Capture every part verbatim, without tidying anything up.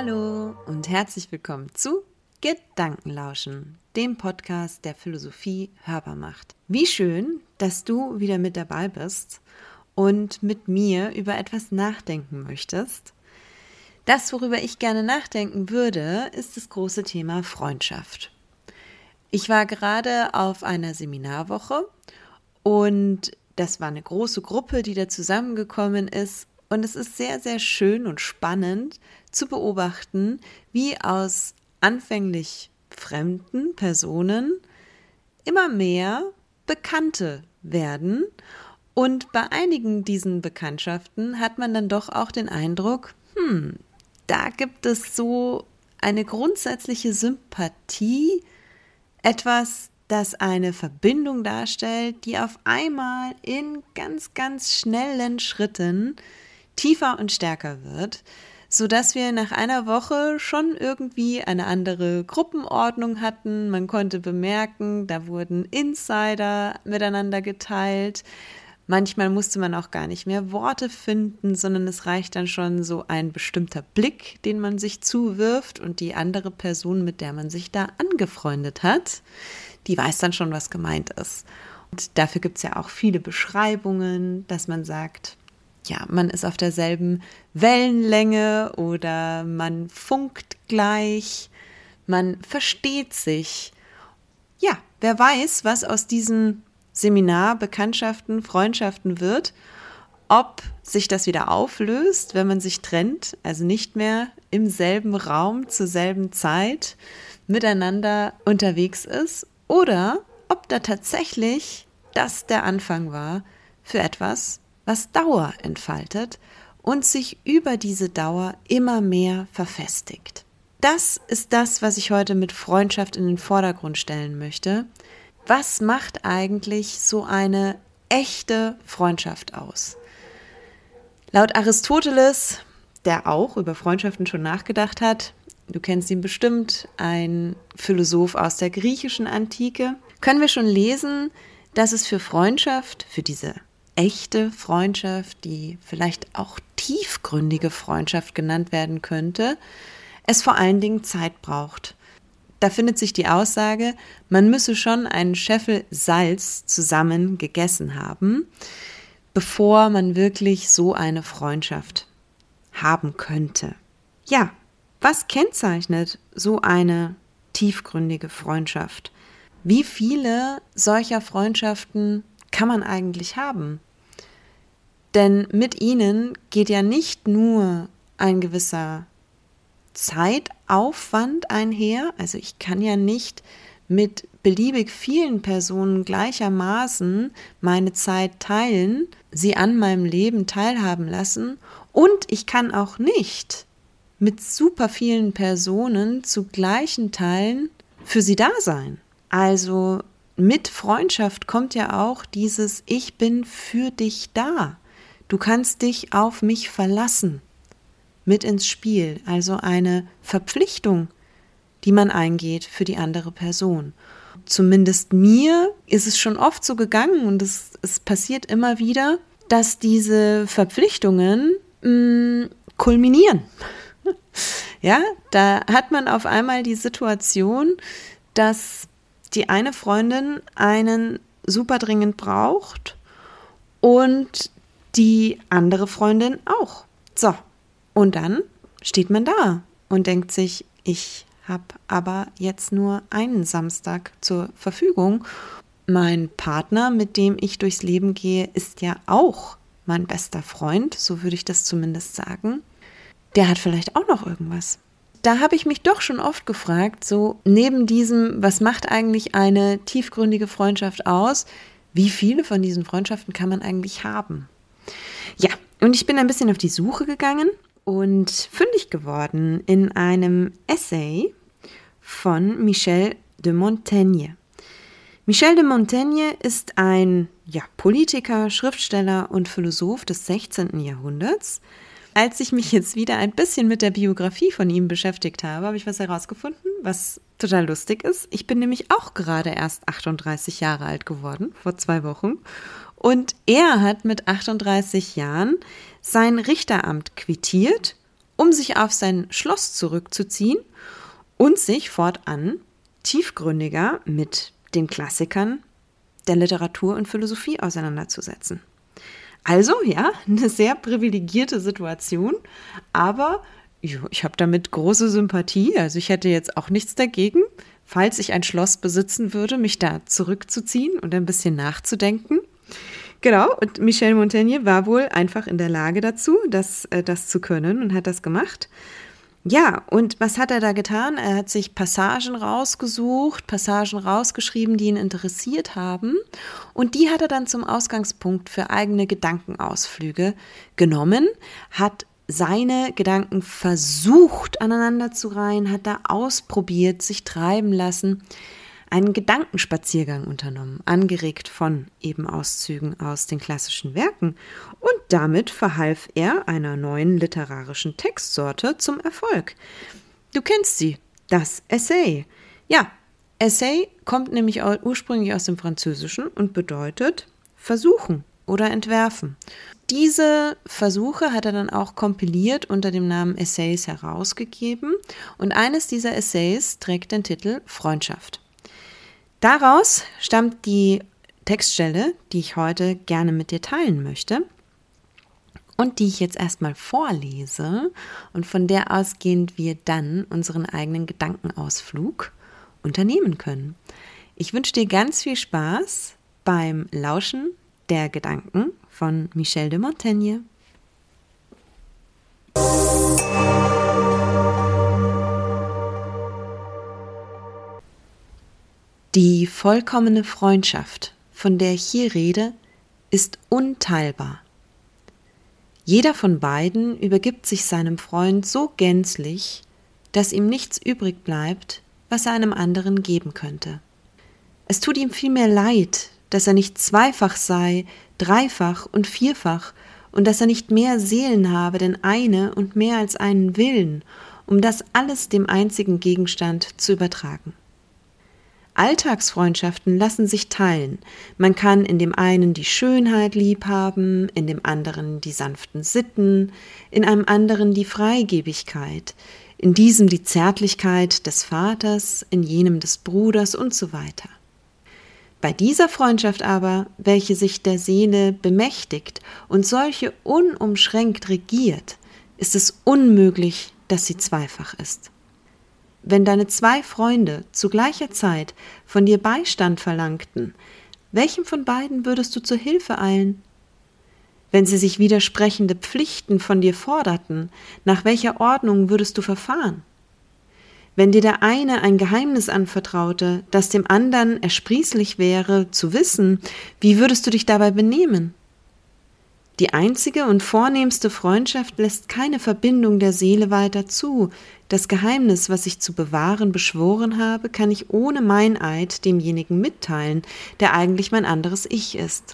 Hallo und herzlich willkommen zu Gedankenlauschen, dem Podcast, der Philosophie hörbar macht. Wie schön, dass du wieder mit dabei bist und mit mir über etwas nachdenken möchtest. Das, worüber ich gerne nachdenken würde, ist das große Thema Freundschaft. Ich war gerade auf einer Seminarwoche und das war eine große Gruppe, die da zusammengekommen ist. Und es ist sehr, sehr schön und spannend zu beobachten, wie aus anfänglich fremden Personen immer mehr Bekannte werden. Und bei einigen diesen Bekanntschaften hat man dann doch auch den Eindruck, hm, da gibt es so eine grundsätzliche Sympathie, etwas, das eine Verbindung darstellt, die auf einmal in ganz, ganz schnellen Schritten tiefer und stärker wird, sodass wir nach einer Woche schon irgendwie eine andere Gruppenordnung hatten. Man konnte bemerken, da wurden Insider miteinander geteilt. Manchmal musste man auch gar nicht mehr Worte finden, sondern es reicht dann schon so ein bestimmter Blick, den man sich zuwirft, und die andere Person, mit der man sich da angefreundet hat, die weiß dann schon, was gemeint ist. Und dafür gibt es ja auch viele Beschreibungen, dass man sagt, ja, man ist auf derselben Wellenlänge oder man funkt gleich, man versteht sich. Ja, wer weiß, was aus diesen Seminar, Bekanntschaften, Freundschaften wird, ob sich das wieder auflöst, wenn man sich trennt, also nicht mehr im selben Raum zur selben Zeit miteinander unterwegs ist, oder ob da tatsächlich das der Anfang war für etwas, was Dauer entfaltet und sich über diese Dauer immer mehr verfestigt. Das ist das, was ich heute mit Freundschaft in den Vordergrund stellen möchte. Was macht eigentlich so eine echte Freundschaft aus? Laut Aristoteles, der auch über Freundschaften schon nachgedacht hat, du kennst ihn bestimmt, ein Philosoph aus der griechischen Antike, können wir schon lesen, dass es für Freundschaft, für diese echte Freundschaft, die vielleicht auch tiefgründige Freundschaft genannt werden könnte, es vor allen Dingen Zeit braucht. Da findet sich die Aussage, man müsse schon einen Scheffel Salz zusammen gegessen haben, bevor man wirklich so eine Freundschaft haben könnte. Ja, was kennzeichnet so eine tiefgründige Freundschaft? Wie viele solcher Freundschaften kann man eigentlich haben? Denn mit ihnen geht ja nicht nur ein gewisser Zeitaufwand einher, also ich kann ja nicht mit beliebig vielen Personen gleichermaßen meine Zeit teilen, sie an meinem Leben teilhaben lassen, und ich kann auch nicht mit super vielen Personen zu gleichen Teilen für sie da sein. Also mit Freundschaft kommt ja auch dieses Ich bin für dich da. Du kannst dich auf mich verlassen mit ins Spiel, also eine Verpflichtung, die man eingeht für die andere Person. Zumindest mir ist es schon oft so gegangen, und es, es passiert immer wieder, dass diese Verpflichtungen mh, kulminieren. Ja, da hat man auf einmal die Situation, dass die eine Freundin einen super dringend braucht und die andere Freundin auch. So, und dann steht man da und denkt sich, ich habe aber jetzt nur einen Samstag zur Verfügung. Mein Partner, mit dem ich durchs Leben gehe, ist ja auch mein bester Freund, so würde ich das zumindest sagen. Der hat vielleicht auch noch irgendwas. Da habe ich mich doch schon oft gefragt, so neben diesem, was macht eigentlich eine tiefgründige Freundschaft aus, wie viele von diesen Freundschaften kann man eigentlich haben? Ja, und ich bin ein bisschen auf die Suche gegangen und fündig geworden in einem Essay von Michel de Montaigne. Michel de Montaigne ist ein ja, Politiker, Schriftsteller und Philosoph des sechzehnten Jahrhunderts. Als ich mich jetzt wieder ein bisschen mit der Biografie von ihm beschäftigt habe, habe ich was herausgefunden, was total lustig ist. Ich bin nämlich auch gerade erst achtunddreißig Jahre alt geworden, vor zwei Wochen. Und er hat mit achtunddreißig Jahren sein Richteramt quittiert um sich auf sein Schloss zurückzuziehen und sich fortan tiefgründiger mit den Klassikern der Literatur und Philosophie auseinanderzusetzen. Also ja, eine sehr privilegierte Situation, aber jo, ich habe damit große Sympathie. Also ich hätte jetzt auch nichts dagegen, falls ich ein Schloss besitzen würde, mich da zurückzuziehen und ein bisschen nachzudenken. Genau, und Michel Montaigne war wohl einfach in der Lage dazu, das, äh, das zu können und hat das gemacht. Ja, und was hat er da getan? Er hat sich Passagen rausgesucht, Passagen rausgeschrieben, die ihn interessiert haben. Und die hat er dann zum Ausgangspunkt für eigene Gedankenausflüge genommen, hat seine Gedanken versucht aneinander zu reihen, hat da ausprobiert, sich treiben lassen, einen Gedankenspaziergang unternommen, angeregt von eben Auszügen aus den klassischen Werken. Und damit verhalf er einer neuen literarischen Textsorte zum Erfolg. Du kennst sie, das Essay. Ja, Essay kommt nämlich ursprünglich aus dem Französischen und bedeutet versuchen oder entwerfen. Diese Versuche hat er dann auch kompiliert unter dem Namen Essays herausgegeben und eines dieser Essays trägt den Titel Freundschaft. Daraus stammt die Textstelle, die ich heute gerne mit dir teilen möchte und die ich jetzt erstmal vorlese und von der ausgehend wir dann unseren eigenen Gedankenausflug unternehmen können. Ich wünsche dir ganz viel Spaß beim Lauschen der Gedanken von Michel de Montaigne. Die vollkommene Freundschaft, von der ich hier rede, ist unteilbar. Jeder von beiden übergibt sich seinem Freund so gänzlich, dass ihm nichts übrig bleibt, was er einem anderen geben könnte. Es tut ihm vielmehr leid, dass er nicht zweifach sei, dreifach und vierfach und dass er nicht mehr Seelen habe, denn eine und mehr als einen Willen, um das alles dem einzigen Gegenstand zu übertragen. Alltagsfreundschaften lassen sich teilen. Man kann in dem einen die Schönheit liebhaben, in dem anderen die sanften Sitten, in einem anderen die Freigebigkeit, in diesem die Zärtlichkeit des Vaters, in jenem des Bruders und so weiter. Bei dieser Freundschaft aber, welche sich der Seele bemächtigt und solche unumschränkt regiert, ist es unmöglich, dass sie zweifach ist. Wenn deine zwei Freunde zu gleicher Zeit von dir Beistand verlangten, welchem von beiden würdest du zur Hilfe eilen? Wenn sie sich widersprechende Pflichten von dir forderten, nach welcher Ordnung würdest du verfahren? Wenn dir der eine ein Geheimnis anvertraute, das dem anderen ersprießlich wäre, zu wissen, wie würdest du dich dabei benehmen? Die einzige und vornehmste Freundschaft lässt keine Verbindung der Seele weiter zu. Das Geheimnis, was ich zu bewahren beschworen habe, kann ich ohne Meineid demjenigen mitteilen, der eigentlich mein anderes Ich ist.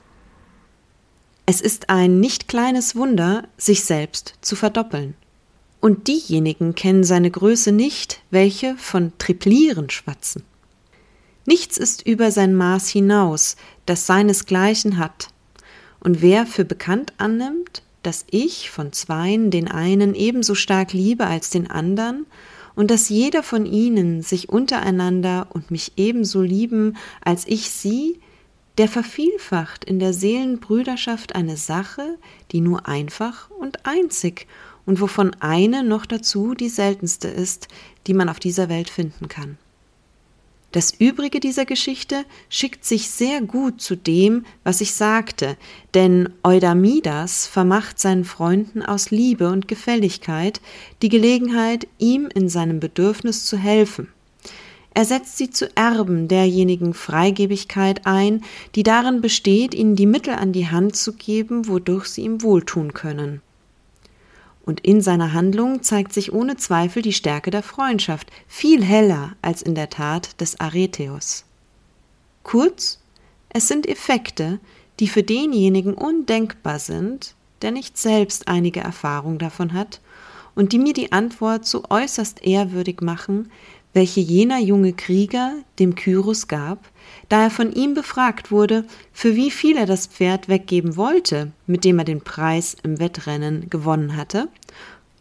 Es ist ein nicht kleines Wunder, sich selbst zu verdoppeln. Und diejenigen kennen seine Größe nicht, welche von Triplieren schwatzen. Nichts ist über sein Maß hinaus, das seinesgleichen hat. Und wer für bekannt annimmt, dass ich von zweien den einen ebenso stark liebe als den anderen und dass jeder von ihnen sich untereinander und mich ebenso lieben als ich sie, der vervielfacht in der Seelenbrüderschaft eine Sache, die nur einfach und einzig und wovon eine noch dazu die seltenste ist, die man auf dieser Welt finden kann. Das Übrige dieser Geschichte schickt sich sehr gut zu dem, was ich sagte, denn Eudamidas vermacht seinen Freunden aus Liebe und Gefälligkeit die Gelegenheit, ihm in seinem Bedürfnis zu helfen. Er setzt sie zu Erben derjenigen Freigebigkeit ein, die darin besteht, ihnen die Mittel an die Hand zu geben, wodurch sie ihm wohltun können. Und in seiner Handlung zeigt sich ohne Zweifel die Stärke der Freundschaft, viel heller als in der Tat des Aretheus. Kurz, es sind Effekte, die für denjenigen undenkbar sind, der nicht selbst einige Erfahrung davon hat, und die mir die Antwort so äußerst ehrwürdig machen, welche jener junge Krieger dem Kyrus gab, da er von ihm befragt wurde, für wie viel er das Pferd weggeben wollte, mit dem er den Preis im Wettrennen gewonnen hatte,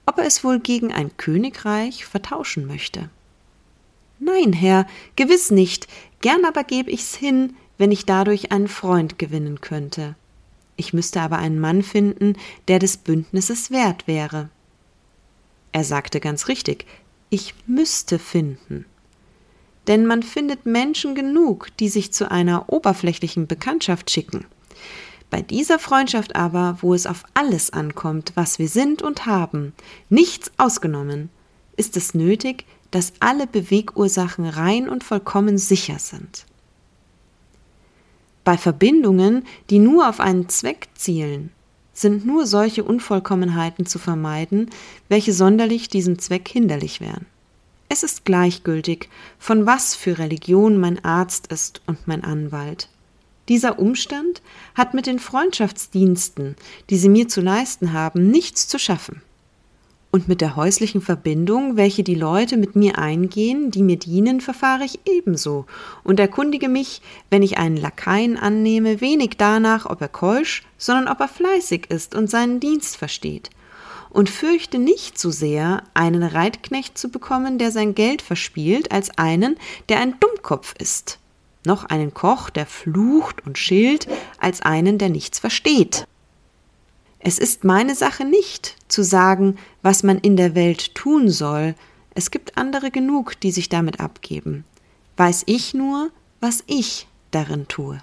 ob er es wohl gegen ein Königreich vertauschen möchte. »Nein, Herr, gewiss nicht, gern aber gäb ich's hin, wenn ich dadurch einen Freund gewinnen könnte. Ich müsste aber einen Mann finden, der des Bündnisses wert wäre.« Er sagte ganz richtig, ich müsste finden. Denn man findet Menschen genug, die sich zu einer oberflächlichen Bekanntschaft schicken. Bei dieser Freundschaft aber, wo es auf alles ankommt, was wir sind und haben, nichts ausgenommen, ist es nötig, dass alle Bewegursachen rein und vollkommen sicher sind. Bei Verbindungen, die nur auf einen Zweck zielen, sind nur solche Unvollkommenheiten zu vermeiden, welche sonderlich diesem Zweck hinderlich wären. Es ist gleichgültig, von was für Religion mein Arzt ist und mein Anwalt. Dieser Umstand hat mit den Freundschaftsdiensten, die sie mir zu leisten haben, nichts zu schaffen. Und mit der häuslichen Verbindung, welche die Leute mit mir eingehen, die mir dienen, verfahre ich ebenso und erkundige mich, wenn ich einen Lakaien annehme, wenig danach, ob er keusch, sondern ob er fleißig ist und seinen Dienst versteht. Und fürchte nicht so sehr, einen Reitknecht zu bekommen, der sein Geld verspielt, als einen, der ein Dummkopf ist. Noch einen Koch, der flucht und schilt, als einen, der nichts versteht. Es ist meine Sache nicht, zu sagen, was man in der Welt tun soll. Es gibt andere genug, die sich damit abgeben. Weiß ich nur, was ich darin tue.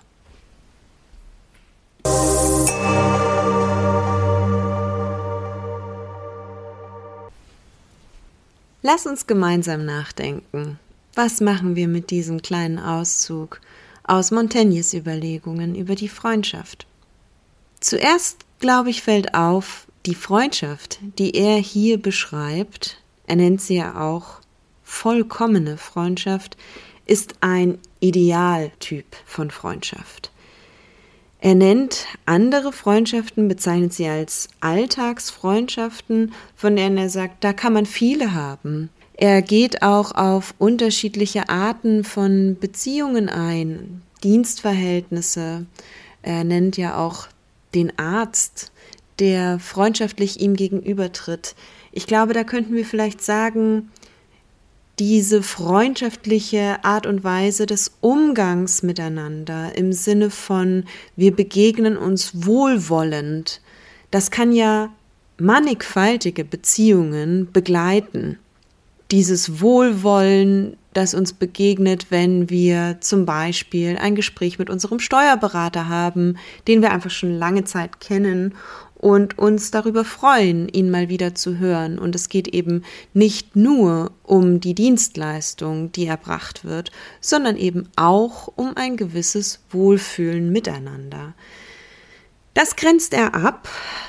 Lass uns gemeinsam nachdenken. Was machen wir mit diesem kleinen Auszug aus Montaignes Überlegungen über die Freundschaft? Zuerst, glaube ich, fällt auf, die Freundschaft, die er hier beschreibt, er nennt sie ja auch vollkommene Freundschaft, ist ein Idealtyp von Freundschaft. Er nennt andere Freundschaften, bezeichnet sie als Alltagsfreundschaften, von denen er sagt, da kann man viele haben. Er geht auch auf unterschiedliche Arten von Beziehungen ein, Dienstverhältnisse. Er nennt ja auch den Arzt, der freundschaftlich ihm gegenübertritt. Ich glaube, da könnten wir vielleicht sagen, diese freundschaftliche Art und Weise des Umgangs miteinander im Sinne von, wir begegnen uns wohlwollend, das kann ja mannigfaltige Beziehungen begleiten. Dieses Wohlwollen, das uns begegnet, wenn wir zum Beispiel ein Gespräch mit unserem Steuerberater haben, den wir einfach schon lange Zeit kennen und uns darüber freuen, ihn mal wieder zu hören. Und es geht eben nicht nur um die Dienstleistung, die erbracht wird, sondern eben auch um ein gewisses Wohlfühlen miteinander. Das grenzt er ab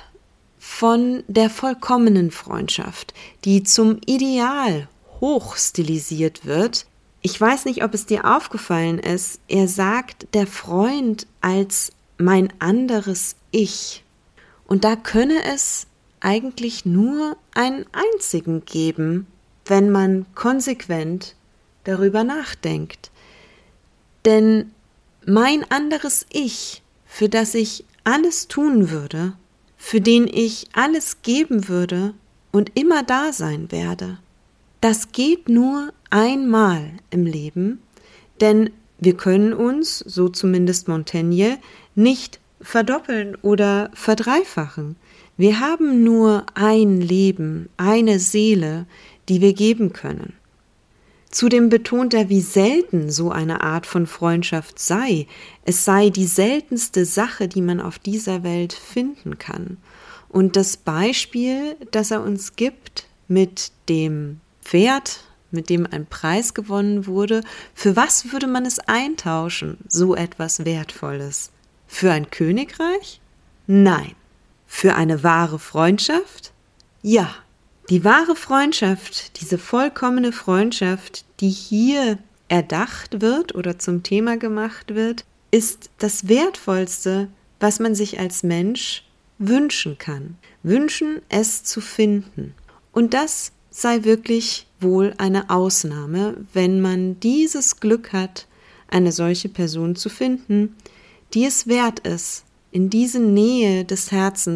von der vollkommenen Freundschaft, die zum Ideal hochstilisiert wird. Ich weiß nicht, ob es dir aufgefallen ist, er sagt, der Freund als mein anderes Ich. Und da könne es eigentlich nur einen einzigen geben, wenn man konsequent darüber nachdenkt. Denn mein anderes Ich, für das ich alles tun würde, für den ich alles geben würde und immer da sein werde, das geht nur einmal im Leben, denn wir können uns, so zumindest Montaigne, nicht verdoppeln oder verdreifachen. Wir haben nur ein Leben, eine Seele, die wir geben können. Zudem betont er, wie selten so eine Art von Freundschaft sei. Es sei die seltenste Sache, die man auf dieser Welt finden kann. Und das Beispiel, das er uns gibt mit dem Pferd, mit dem ein Preis gewonnen wurde, für was würde man es eintauschen, so etwas Wertvolles? Für ein Königreich? Nein. Für eine wahre Freundschaft? Ja. Die wahre Freundschaft, diese vollkommene Freundschaft, die hier erdacht wird oder zum Thema gemacht wird, ist das Wertvollste, was man sich als Mensch wünschen kann. Wünschen, es zu finden. Und das sei wirklich wohl eine Ausnahme, wenn man dieses Glück hat, eine solche Person zu finden, die es wert ist, in diese Nähe des Herzens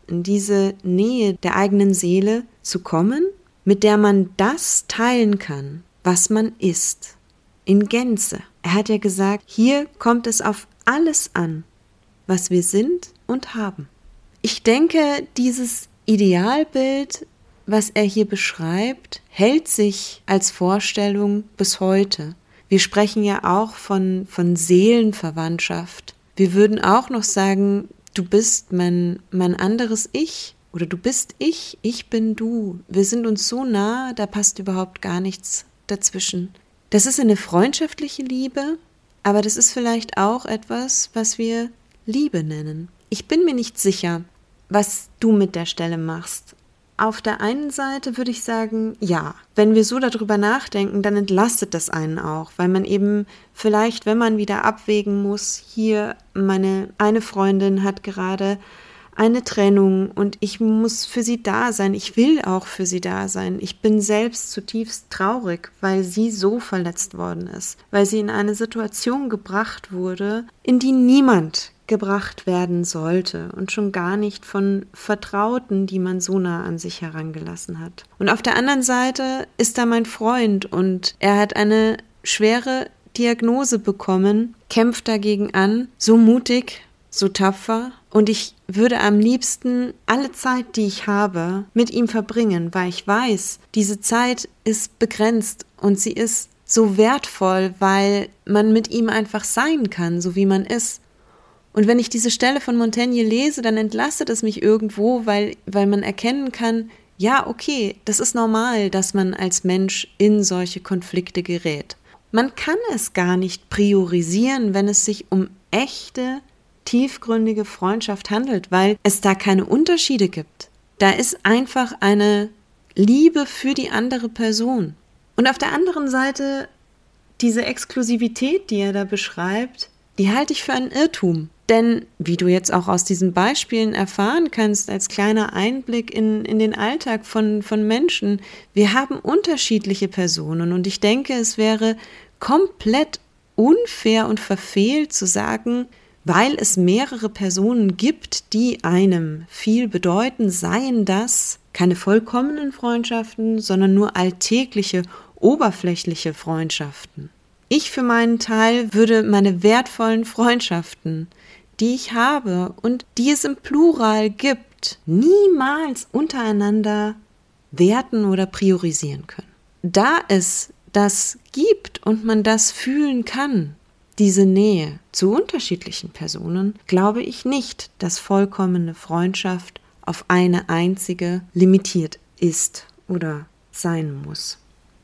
in diese Nähe der eigenen Seele zu kommen, mit der man das teilen kann, was man ist, in Gänze. Er hat ja gesagt, hier kommt es auf alles an, was wir sind und haben. Ich denke, dieses Idealbild, was er hier beschreibt, hält sich als Vorstellung bis heute. Wir sprechen ja auch von, von Seelenverwandtschaft. Wir würden auch noch sagen, du bist mein, mein anderes Ich oder du bist ich, ich bin du. Wir sind uns so nah, da passt überhaupt gar nichts dazwischen. Das ist eine freundschaftliche Liebe, aber das ist vielleicht auch etwas, was wir Liebe nennen. Ich bin mir nicht sicher, was du mit der Stelle machst. Auf der einen Seite würde ich sagen, ja, wenn wir so darüber nachdenken, dann entlastet das einen auch, weil man eben vielleicht, wenn man wieder abwägen muss, hier meine eine Freundin hat gerade eine Trennung und ich muss für sie da sein, ich will auch für sie da sein. Ich bin selbst zutiefst traurig, weil sie so verletzt worden ist, weil sie in eine Situation gebracht wurde, in die niemand gebracht werden sollte und schon gar nicht von Vertrauten, die man so nah an sich herangelassen hat. Und auf der anderen Seite ist da mein Freund und er hat eine schwere Diagnose bekommen, kämpft dagegen an, so mutig, so tapfer und ich würde am liebsten alle Zeit, die ich habe, mit ihm verbringen, weil ich weiß, diese Zeit ist begrenzt und sie ist so wertvoll, weil man mit ihm einfach sein kann, so wie man ist. Und wenn ich diese Stelle von Montaigne lese, dann entlastet es mich irgendwo, weil, weil man erkennen kann, ja, okay, das ist normal, dass man als Mensch in solche Konflikte gerät. Man kann es gar nicht priorisieren, wenn es sich um echte, tiefgründige Freundschaft handelt, weil es da keine Unterschiede gibt. Da ist einfach eine Liebe für die andere Person. Und auf der anderen Seite, diese Exklusivität, die er da beschreibt, die halte ich für einen Irrtum. Denn, wie du jetzt auch aus diesen Beispielen erfahren kannst, als kleiner Einblick in, in den Alltag von, von Menschen, wir haben unterschiedliche Personen und ich denke, es wäre komplett unfair und verfehlt zu sagen, weil es mehrere Personen gibt, die einem viel bedeuten, seien das keine vollkommenen Freundschaften, sondern nur alltägliche, oberflächliche Freundschaften. Ich für meinen Teil würde meine wertvollen Freundschaften, die ich habe und die es im Plural gibt, niemals untereinander werten oder priorisieren können. Da es das gibt und man das fühlen kann, diese Nähe zu unterschiedlichen Personen, glaube ich nicht, dass vollkommene Freundschaft auf eine einzige limitiert ist oder sein muss.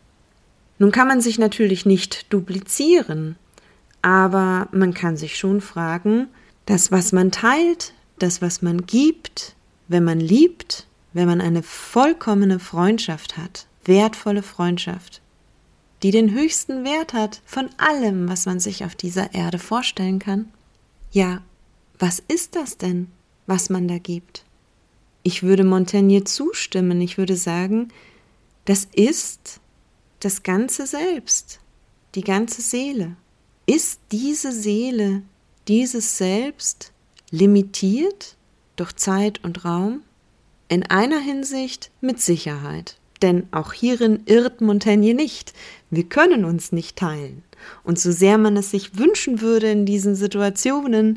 Nun kann man sich natürlich nicht duplizieren, aber man kann sich schon fragen, das, was man teilt, das, was man gibt, wenn man liebt, wenn man eine vollkommene Freundschaft hat, wertvolle Freundschaft, die den höchsten Wert hat von allem, was man sich auf dieser Erde vorstellen kann. Ja, was ist das denn, was man da gibt? Ich würde Montaigne zustimmen, ich würde sagen, das ist das ganze Selbst, die ganze Seele. Ist diese Seele, dieses Selbst limitiert durch Zeit und Raum? In einer Hinsicht mit Sicherheit. Denn auch hierin irrt Montaigne nicht. Wir können uns nicht teilen. Und so sehr man es sich wünschen würde in diesen Situationen,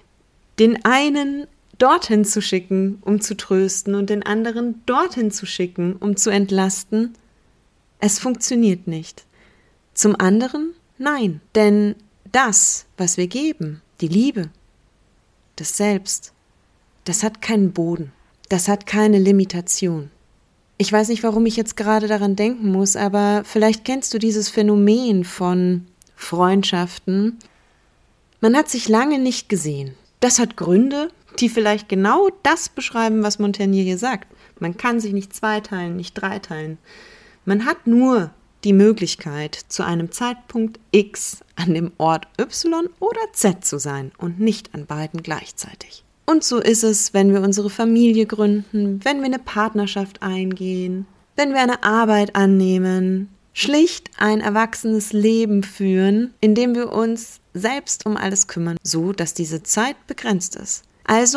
den einen dorthin zu schicken, um zu trösten und den anderen dorthin zu schicken, um zu entlasten, es funktioniert nicht. Zum anderen nein, denn das, was wir geben, die Liebe, das Selbst, das hat keinen Boden, das hat keine Limitation. Ich weiß nicht, warum ich jetzt gerade daran denken muss, aber vielleicht kennst du dieses Phänomen von Freundschaften. Man hat sich lange nicht gesehen. Das hat Gründe, die vielleicht genau das beschreiben, was Montaigne hier sagt. Man kann sich nicht zweiteilen, nicht dreiteilen. Man hat nur die Möglichkeit, zu einem Zeitpunkt X an dem Ort Y oder Z zu sein und nicht an beiden gleichzeitig. Und so ist es, wenn wir unsere Familie gründen, wenn wir eine Partnerschaft eingehen, wenn wir eine Arbeit annehmen, schlicht ein erwachsenes Leben führen, in dem wir uns selbst um alles kümmern, so dass diese Zeit begrenzt ist. Also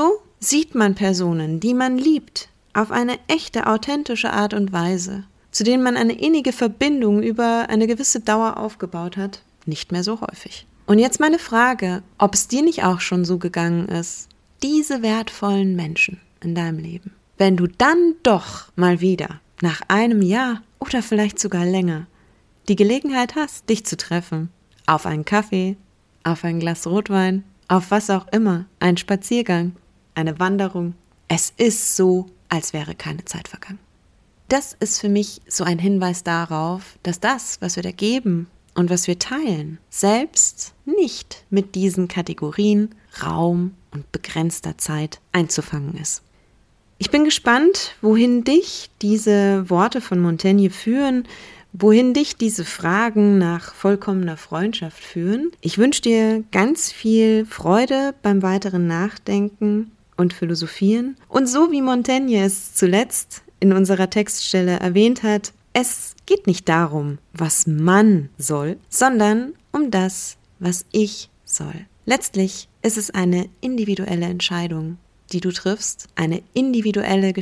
Sieht man Personen, die man liebt, auf eine echte, authentische Art und Weise, zu denen man eine innige Verbindung über eine gewisse Dauer aufgebaut hat, nicht mehr so häufig. Und jetzt meine Frage, ob es dir nicht auch schon so gegangen ist, diese wertvollen Menschen in deinem Leben, wenn du dann doch mal wieder nach einem Jahr oder vielleicht sogar länger die Gelegenheit hast, dich zu treffen, auf einen Kaffee, auf ein Glas Rotwein, auf was auch immer, einen Spaziergang, eine Wanderung. Es ist so, als wäre keine Zeit vergangen. Das ist für mich so ein Hinweis darauf, dass das, was wir da geben und was wir teilen, selbst nicht mit diesen Kategorien Raum und begrenzter Zeit einzufangen ist. Ich bin gespannt, wohin dich diese Worte von Montaigne führen, wohin dich diese Fragen nach vollkommener Freundschaft führen. Ich wünsche dir ganz viel Freude beim weiteren Nachdenken und Philosophieren. Und so wie Montaigne es zuletzt in unserer Textstelle erwähnt hat, es geht nicht darum, was man soll, sondern um das, was ich soll. Letztlich ist es eine individuelle Entscheidung, die du triffst, eine individuelle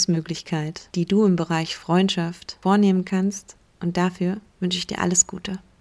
Gestaltungsmöglichkeit, die du im Bereich Freundschaft vornehmen kannst. Und dafür wünsche ich dir alles Gute.